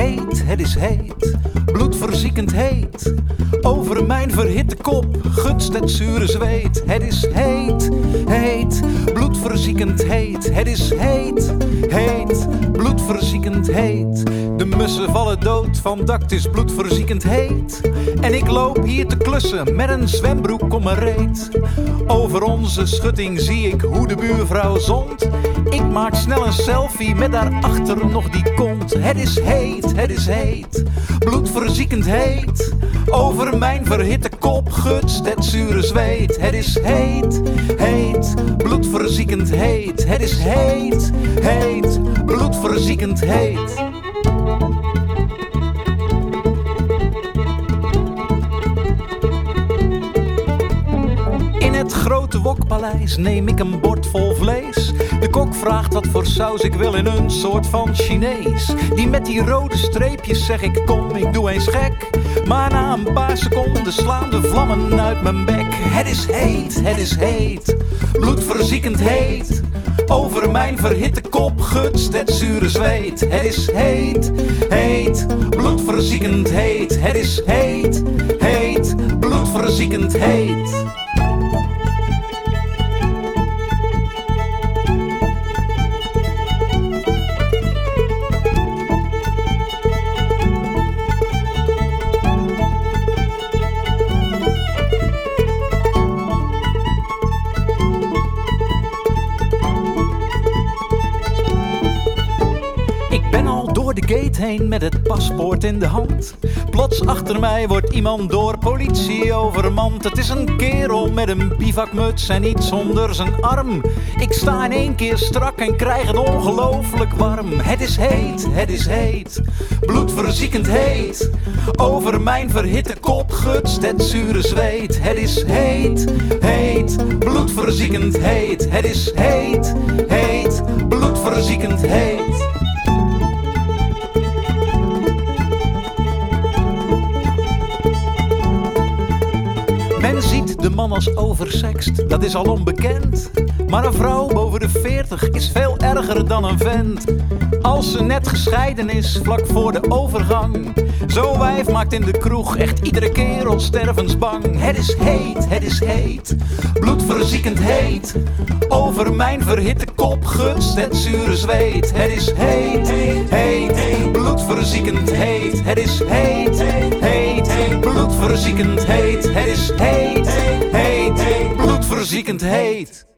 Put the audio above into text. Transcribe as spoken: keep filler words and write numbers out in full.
heet, het is heet, bloedverziekend heet. Over mijn verhitte kop gutst het zure zweet. Het is heet, heet, bloedverziekend heet. Het is heet, heet, bloedverziekend heet. De mussen vallen dood van dak, het is bloedverziekend heet. En ik loop hier te klussen met een zwembroek om mijn reet. Over onze schutting zie ik hoe de buurvrouw zond. Ik maak snel een selfie met daarachter nog die kont. Het is heet, het is heet, bloedverziekend heet. Over mijn verhitte kop gutst het zure zweet. Het is heet, heet, bloedverziekend heet. Het is heet, heet, bloedverziekend heet. In het grote wokpaleis neem ik een bord vol vlees. De kok vraagt wat voor saus ik wil in een soort van Chinees. Die met die rode streepjes zeg ik kom, ik doe eens gek. Maar na een paar seconden slaan de vlammen uit mijn bek. Het is heet, het is heet, bloedverziekend heet. Over mijn verhitte kop gutst het zure zweet. Het is heet, heet, bloedverziekend heet. Het is heet, heet, bloedverziekend heet. Door de gate heen met het paspoort in de hand. Plots achter mij wordt iemand door politie overmand. Het is een kerel met een bivakmuts en iets onder zijn arm. Ik sta in één keer strak en krijg het ongelooflijk warm. Het is heet, het is heet, bloedverziekend heet. Over mijn verhitte kop gutst het zure zweet. Het is heet, heet, bloedverziekend heet. Het is heet, heet, bloedverziekend heet. Men ziet de man als oversext, dat is al onbekend. Maar een vrouw boven de veertig is veel erger dan een vent. Als ze net gescheiden is, vlak voor de overgang. Zo'n wijf maakt in de kroeg echt iedere kerel stervensbang. Het is heet, het is heet, bloedverziekend heet. Over mijn verhitte kop gutst het zure zweet. Het is heet, heet, bloedverziekend heet. Het is heet, heet, bloedverziekend heet. Het is heet, heet, bloedverziekend heet.